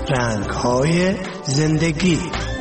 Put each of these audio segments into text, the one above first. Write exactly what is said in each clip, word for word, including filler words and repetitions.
رنگ‌های زندگی.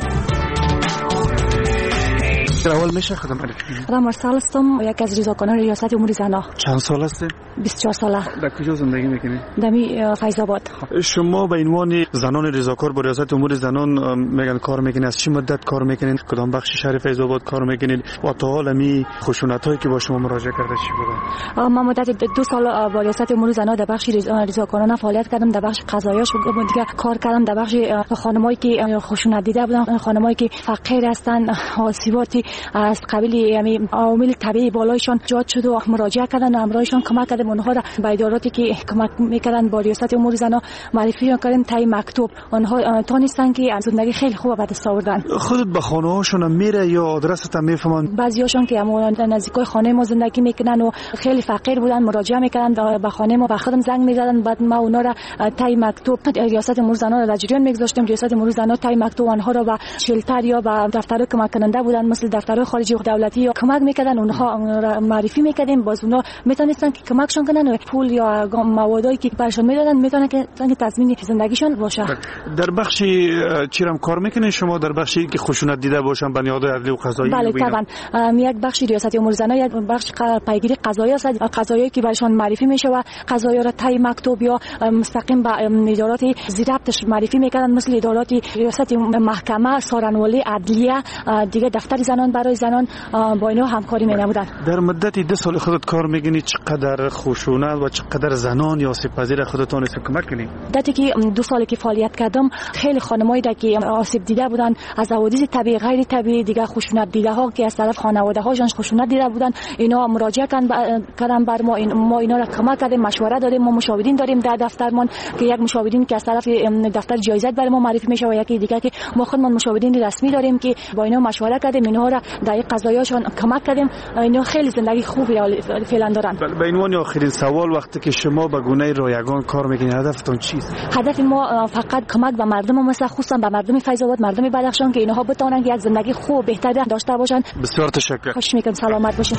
اول میشه خودم معرفی کنید؟ خودم مرسل هستم، یکی از ریاضیکنان ریاست امور زنان. چند سال هستید؟ بیست و چهار ساله. در کجا زندگی میکنید؟ در فیض آباد. شما به عنوان زنان ریاضیکار با ریاست امور زنان میگن کار میکنید، از چه مدت کار میکنید؟ کدام بخش شهر فیض آباد کار میکنید؟ و تا حالا می خشونتایی که با شما مراجعه کرده چی بوده؟ من مدت دو سال با ریاست امور زنان در بخش ریاضیکارانه فعالیت کردم، در بخش قضاییش دیگه کار کردم، در بخش خانمایی که خشونت دیده بودن، خانمایی که فقیر هستن، آسیباتی از قبیل یعنی عوامل طبیعی بالایشان جات شد و مراجعه کردن و امرایشان کمک کردیم اونها را به اداراتی که کمک میکردن با ریاست امور زنان معرفی کردیم تای مکتوب، اونها تونستن که از زندگی خیلی خوب به دست آوردن. خودت به خانه هاشون میره یا آدرست هم میفهمن؟ بعضیاشون که همون نزدیکای خانه ما زندگی میکنن و خیلی فقیر بودن مراجعه میکردن به خانه ما، به خودم زنگ میزدن، بعد ما اونها را تای مکتوب ریاست امور زنان را جریان میگذاشتیم. ریاست امور زنان تای مکتوب اونها را به شلتر یا به دفتر کمک کننده بودن مثل دفتر خارجی و دولتی یا کمک میکردن، اونها معرفی میکردیم، باز اونها میتونستن که کمکشون کنن و پول یا موادی که برشون میدادن میتونن که تضمین زندگیشون باشه. در بخش چیرم کار میکنین شما؟ در بخشی که خشونت دیده باشن به نیاد عدلی و قضایی؟ بله طبعا یک بخش ریاست امور زنان یک بخش پیگیری قضایی است، قضایی که برشون معرفی میشه و قضایی را تای مکتوب یا مستقیم به ادارات زیرابطش معرفی میکردن مثل ادارات ریاست محکمه، سارنوالی، عدلیه، دیگه دفتر زنان برای زنان با اینا همکاری می‌نمودن. در مدت دو سال خودت کار می‌کنی، چقدر خشونت و چقدر زنان یا آسیب پذیر خودتون است کمک کنی؟ مدتی که دو سالی که فعالیت کردم خیلی خانمایی که آسیب دیده بودن از حوادث طبیعی غیر طبیعی، دیگه خشونت دیده ها که از طرف خانواده هاشون خشونت دیده بودن، اینا مراجعه کردن بر ما، این ما اینا را کمک کردیم، مشوره دادیم. ما مشاورین داریم در دفترمان که یک مشاورین که از طرف دفتر جایزه برای ما معرفی میشه و یکی دیگه که ما خودمون مشاورین رسمی داریم که با اینا مشوره کردیم، اینا را در قضایاشون کمک کردیم. اینا خیلی زندگی خوبی فعلا دارن. به عنوان آخرین سوال، وقتی که شما به گونه رایگان کار میکنید هدفتون چیست؟ هدف ما فقط کمک به مردم، مثلا خصوصا به مردم فیض آباد، مردم بدخشان که اینها بتونن یک زندگی خوب بهتر داشته باشن. بسیار تشکر. خوش میکنم، سلامت باشین.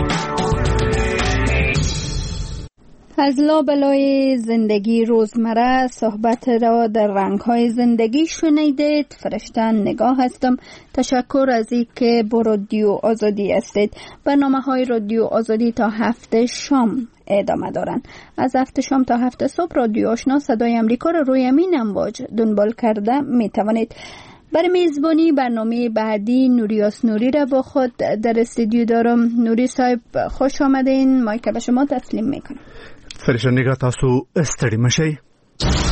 از لابلای زندگی روزمره صحبت را در رنگ‌های زندگی شنیدید. فرشته نگاه هستم. تشکر از اینکه با رادیو آزادی هستید. برنامه‌های رادیو آزادی تا هفته شام ادامه دارن. از هفته شام تا هفته صبح رادیو آشنا صدای امریکا را روی امین امواج دنبال کرده می توانید. برای میزبانی برنامه بعدی نوریاس نوری را با خود در استودیو دارم. نوری صاحب خوش آمدین. مایک به شما تسلیم میکنم. فرشته نگاه، تاسو استری مشی.